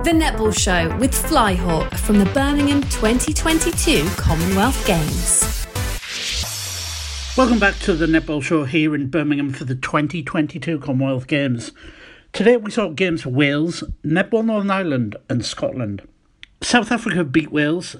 The Netball Show with Flyhawk from the Birmingham 2022 Commonwealth Games. Welcome back to the Netball Show here in Birmingham for the 2022 Commonwealth Games. Today we saw games for Wales, Netball Northern Ireland and Scotland. South Africa beat Wales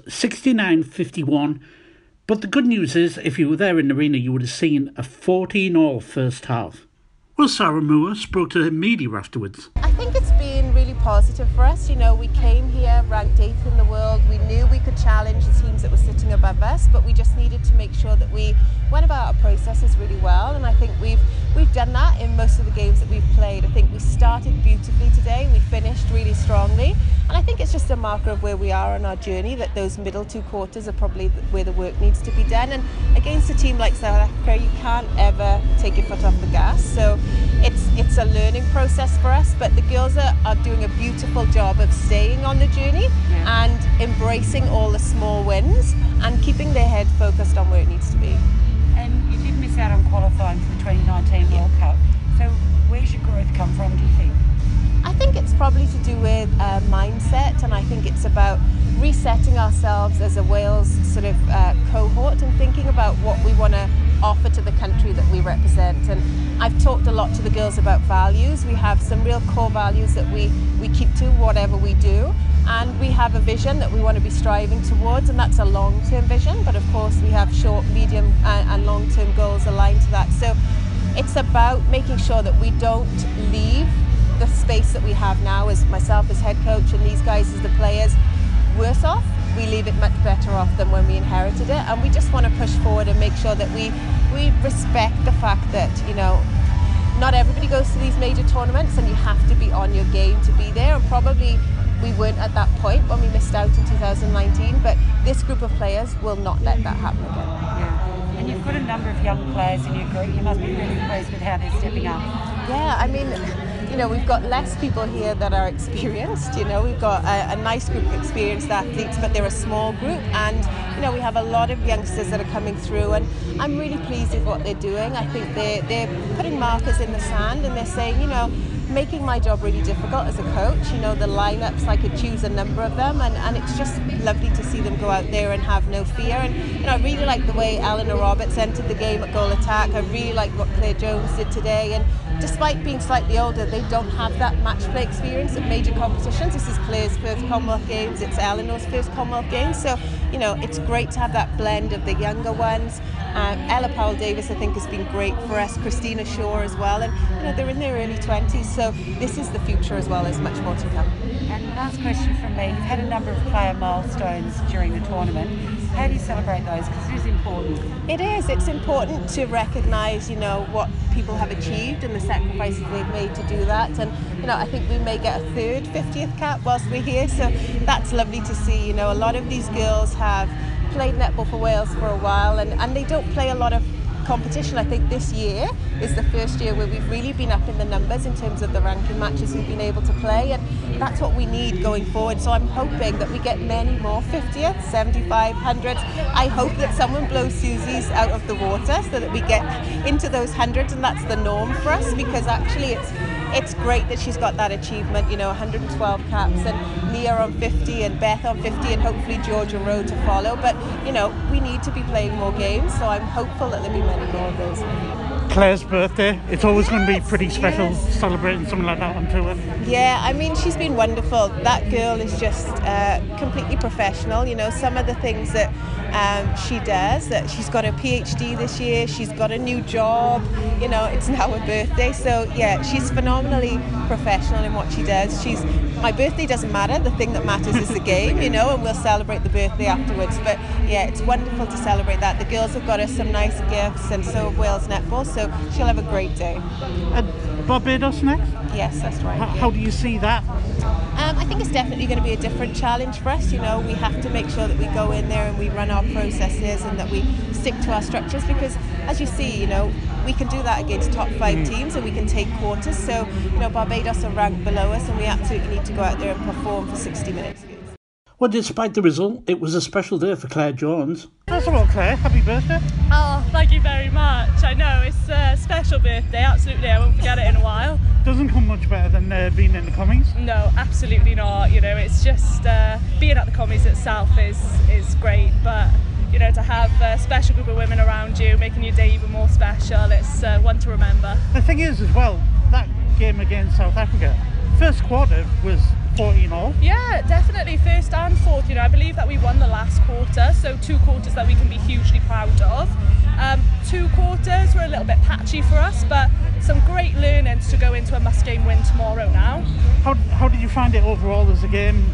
69-51, but the good news is if you were there in the arena you would have seen a 14-all first half. Well, Sarah Moore spoke to the media afterwards. I think it's been really positive for us. You know, we came here ranked 8th in the world. We knew we could challenge the teams that were sitting above us, but we just needed to make sure that we went about our processes really well. And I think we've done that in most of the games that we've played. I think we started beautifully today. We finished really strongly. And I think it's just a marker of where we are on our journey, that those middle two quarters are probably where the work needs to be done. And against a team like South Africa, you can't ever take your foot off the gas. So it's a learning process for us, but the girls are doing a beautiful job of staying on the journey and embracing all the small wins and keeping their head focused on where it needs to be. And you did miss out on qualifying for the 2019 World Cup. So where's your growth come from, do you think? I think it's probably to do with mindset, and I think it's about resetting ourselves as a Wales sort of cohort and thinking about what we want to offer to the country that we represent. And I've talked a lot to the girls about values. We have some real core values that we keep to whatever we do, and we have a vision that we want to be striving towards, and that's a long-term vision, but of course we have short, medium and long-term goals aligned to that. So it's about making sure that we don't leave the space that we have now, as myself as head coach and these guys as the players, worse off. We leave it much better off than when we inherited it, and we just want to push forward and make sure that we respect the fact that, you know, not everybody goes to these major tournaments and you have to be on your game to be there, and probably we weren't at that point when we missed out in 2019, but this group of players will not let that happen again. Yeah, and you've got a number of young players in your group. You must be really pleased with how they're stepping up. Yeah, I mean, you know, we've got less people here that are experienced. You know, we've got a nice group of experienced athletes, but they're a small group, and you know, we have a lot of youngsters that are coming through, and I'm really pleased with what they're doing. I think they're putting markers in the sand, and they're saying, you know, making my job really difficult as a coach. You know, the lineups, I could choose a number of them, and it's just lovely to see them go out there and have no fear. And you know, I really like the way Eleanor Roberts entered the game at goal attack. I really like what Claire Jones did today, and despite being slightly older, they don't have that match play experience at major competitions. This is Claire's first Commonwealth Games, it's Eleanor's first Commonwealth Games, so you know, it's great to have that blend of the younger ones. Ella Powell-Davis, I think, has been great for us, Christina Shaw as well, and you know, they're in their early 20s, so this is the future as well. There's much more to come. And last question from me, you've had a number of player milestones during the tournament. How do you celebrate those? Because it is important. It is. It's important to recognise, you know, what people have achieved and the sacrifices they've made to do that. And, you know, I think we may get a third 50th cap whilst we're here. So that's lovely to see. You know, a lot of these girls have played netball for Wales for a while, and they don't play a lot of competition. I think this year is the first year where we've really been up in the numbers in terms of the ranking matches we've been able to play, and that's what we need going forward. So I'm hoping that we get many more 50th, 75, 100s. I hope that someone blows Susie's out of the water so that we get into those hundreds, and that's the norm for us, because actually it's great that she's got that achievement, you know, 112 caps, and Mia on 50 and Beth on 50, and hopefully Georgia Rowe to follow. But, you know, we need to be playing more games, so I'm hopeful that there'll be many more of those. Claire's birthday, it's always going to be pretty special celebrating something like that on tour. Yeah, I mean, she's been wonderful. That girl is just completely professional. You know, some of the things that she does, that she's got a PhD this year, she's got a new job, you know, it's now her birthday. So yeah, she's phenomenally professional in what she does. My birthday doesn't matter, the thing that matters is the game, you know, and we'll celebrate the birthday afterwards. But yeah, it's wonderful to celebrate that. The girls have got us some nice gifts, and so have Wales Netball, so she'll have a great day. Barbados next? Yes, that's right. How do you see that? I think it's definitely going to be a different challenge for us. You know, we have to make sure that we go in there and we run our processes and that we stick to our structures, because as you see, you know, we can do that against top 5 teams and we can take quarters. So, you know, Barbados are ranked below us, and we absolutely need to go out there and perform for 60 minutes. Well, despite the result, it was a special day for Claire Jones. First of all, Claire, happy birthday. Oh, thank you very much. I know, it's a special birthday, absolutely. I won't forget it in a while. Doesn't come much better than being in the commies. No, absolutely not. You know, it's just being at the commies itself is great, but you know, to have a special group of women around you, making your day even more special, it's one to remember. The thing is, as well, that game against South Africa, first quarter was 14-all. Yeah, definitely, first and fourth. You know, I believe that we won the last quarter, so 2 quarters that we can be hugely proud of. 2 quarters were a little bit patchy for us, but some great learnings to go into a must-game win tomorrow now. How did you find it overall as a game?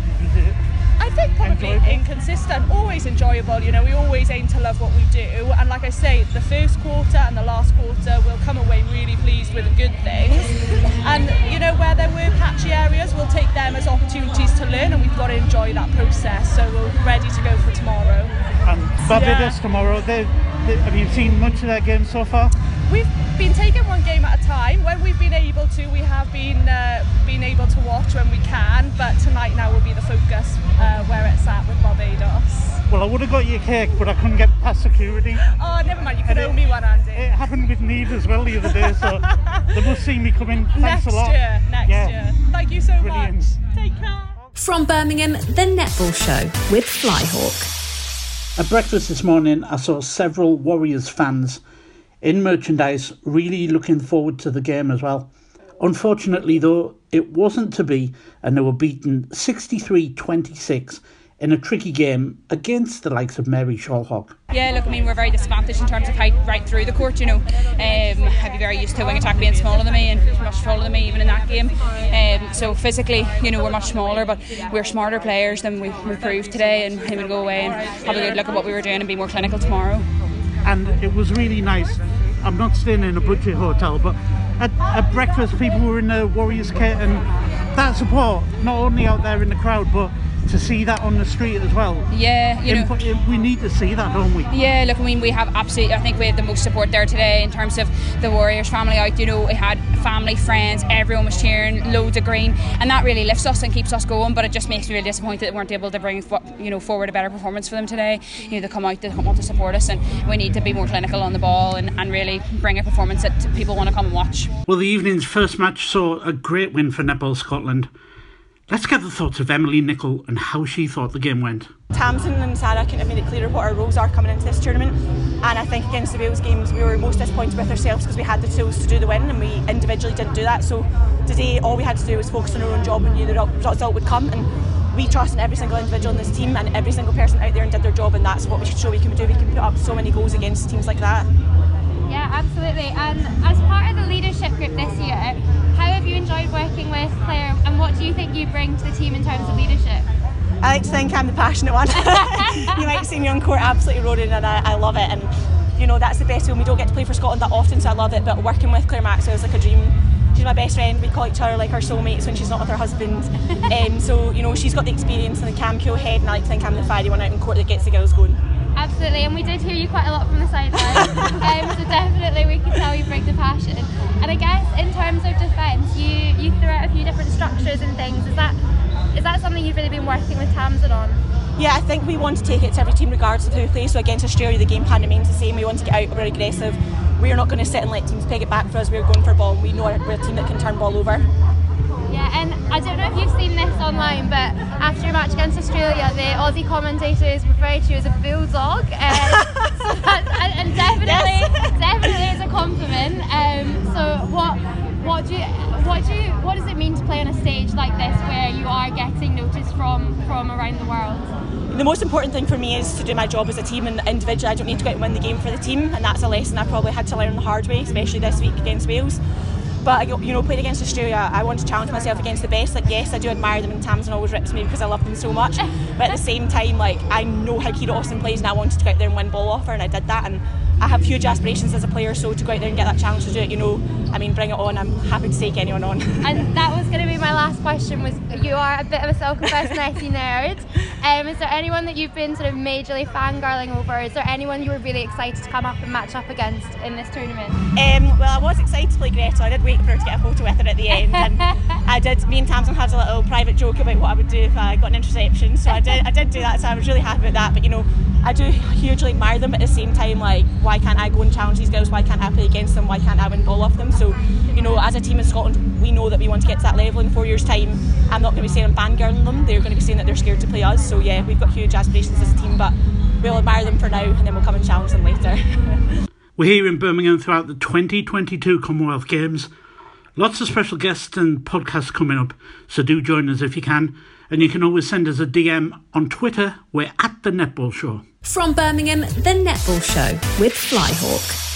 I think probably inconsistent, always enjoyable. You know, we always aim to love what we do, and like I say, the first quarter and the last quarter will come away really pleased with the good things. And you know, where there were patchy areas, we'll take them as opportunities to learn, and we've got to enjoy that process. So we're ready to go for tomorrow. And Barbados tomorrow. Have you seen much of their game so far? We've been taking one game at a time. When we've been able to, we have been able to watch when we can, but tonight now will be the focus where it's at with Barbados. Well, I would have got you a cake, but I couldn't get past security. Oh, never mind, you can owe me one, Andy. It happened with Neve as well the other day, so they must see me coming. Thanks a lot. Next year. Thank you so Brilliant. much. Take care. From Birmingham, the Netball Show with Flyhawk. At breakfast this morning, I saw several Warriors fans in merchandise really looking forward to the game as well. Unfortunately, though, it wasn't to be, and they were beaten 63-26 in a tricky game against the likes of Mary Shawhawk. Yeah, look, I mean, we're very disadvantaged in terms of height right through the court, you know. I'd be very used to wing attack being smaller than me and much taller than me even in that game. So physically, you know, we're much smaller, but we're smarter players than we proved today, and we'll go away and have a good look at what we were doing and be more clinical tomorrow. And it was really nice. I'm not staying in a budget hotel, but at breakfast people were in the Warriors kit, and that support, not only out there in the crowd, but to see that on the street as well. Yeah, you know, we need to see that, don't we? Yeah, look, I mean, we have absolutely, I think we have the most support there today in terms of the Warriors family out. You know, we had family, friends, everyone was cheering, loads of green, and that really lifts us and keeps us going. But it just makes me really disappointed that we weren't able to bring, you know, forward a better performance for them today. You know, they come out, they want to support us, and we need to be more clinical on the ball and really bring a performance that people want to come and watch. Well, the evening's first match saw a great win for Netball Scotland. Let's get the thoughts of Emily Nichol and how she thought the game went. Tamsin and Sarah couldn't have made it clearer what our roles are coming into this tournament, and I think against the Wales games we were most disappointed with ourselves because we had the tools to do the win and we individually didn't do that. So today all we had to do was focus on our own job and knew the result would come, and we trust in every single individual in this team and every single person out there and did their job, and that's what we should show we can do. We can put up so many goals against teams like that. Yeah, absolutely. And as part of the leadership group this year, how have you enjoyed working with Claire, and what do you think you bring to the team in terms of leadership? I like to think I'm the passionate one. You might see me on court absolutely roaring, and I love it, and you know, that's the best way. We don't get to play for Scotland that often, so I love it, but working with Claire Maxwell is like a dream. She's my best friend. We call each other like our soulmates when she's not with her husband. So you know, she's got the experience and the Camco head, and I like to think I'm the fiery one out in court that gets the girls going. Absolutely, and we did hear you quite a lot from the sideline. So definitely we can tell you bring the passion. And I guess in terms of defence, you threw out a few different structures and things. Is that something you've really been working with Tamsin on? Yeah, I think we want to take it to every team regardless of who plays. So against Australia, the game plan remains the same. We want to get out, we're aggressive. We're not going to sit and let teams peg it back for us. We're going for ball. We know we're a team that can turn ball over. Yeah, and I don't know if you've seen this online, but after a match against Australia, the Aussie commentators referred to you as a bulldog, and definitely is a compliment. So what does it mean to play on a stage like this where you are getting noticed from around the world? The most important thing for me is to do my job as a team, and individually I don't need to go out and win the game for the team, and that's a lesson I probably had to learn the hard way, especially this week against Wales. But you know, playing against Australia, I want to challenge myself against the best. Like, yes, I do admire them, and Tamsin always rips me because I love them so much. But at the same time, like, I know how Kira Austin plays, and I wanted to go out there and win ball off her, and I did that. And I have huge aspirations as a player, so to go out there and get that challenge to do it, I mean, bring it on. I'm happy to take anyone on. And that was going to be my last question, was you are a bit of a self-confessed Messi nerd. Is there anyone that you've been sort of majorly fangirling over? Is there anyone you were really excited to come up and match up against in this tournament? Well, I was excited to play Greta. I did wait for her to get a photo with her at the end, and me and Tamsin had a little private joke about what I would do if I got an interception, so I did do that, so I was really happy about that. But I do hugely admire them, but at the same time, like, why can't I go and challenge these girls? Why can't I play against them? Why can't I win ball off them? So as a team in Scotland, we know that we want to get to that level in 4 years' time. I'm not going to be saying I'm fangirling them. They're going to be saying that they're scared to play us. So yeah, we've got huge aspirations as a team, but we'll admire them for now, and then we'll come and challenge them later. We're here in Birmingham throughout the 2022 Commonwealth Games. Lots of special guests and podcasts coming up, so do join us if you can. And you can always send us a DM on Twitter. We're at The Netball Show. From Birmingham, The Netball Show with Flyhawk.